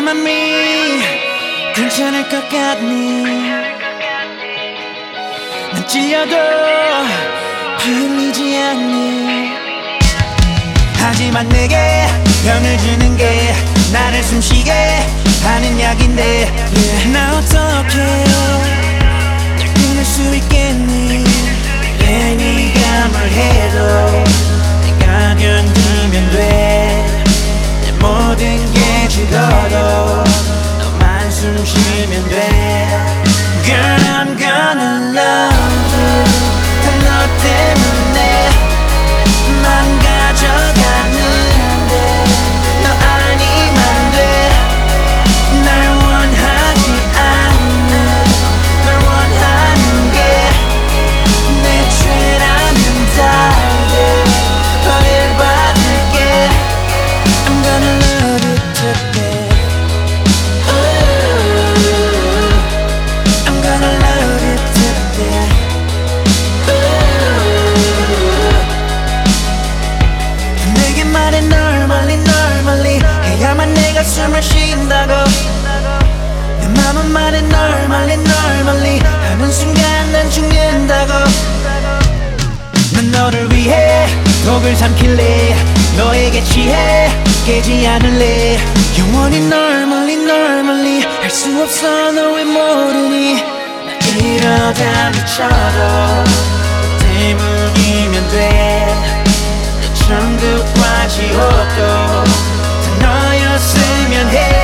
맘이 괜찮을 것 같니? 난 찔려도 피 흘리지 않니? 하지만 내게 병을 주는 게 나를 숨쉬게 하는 약인데 나 어떻게 날 끊을 수 있겠니? 왜 네가 뭘 해도 내가 견디면 돼. 내 모든 게 죽어도 너만 숨쉬면 돼. Girl, I'm gonna love you. 너 때문에 망가져가는데 너 아니면 돼. 날 원하지 않는 널 원하는 게 내 죄라면 다돼 벌을 받을게. I'm gonna love you today. Ooh, I'm gonna love you today. 내게 말해 널 멀리 해야만 내가 숨을 쉰다고. 내 맘은 말해 널 멀리 하는 순간 난 죽는다고. 난 너를 위해 독을 삼킬래. 너에게 취해 깨지 않을래. 영원히 널 멀리 할 수 없어. 너 왜 모르니? 나 이러다 미쳐도 너 때문이면 돼. 내 천국과 지옥도 다 너였으면 해.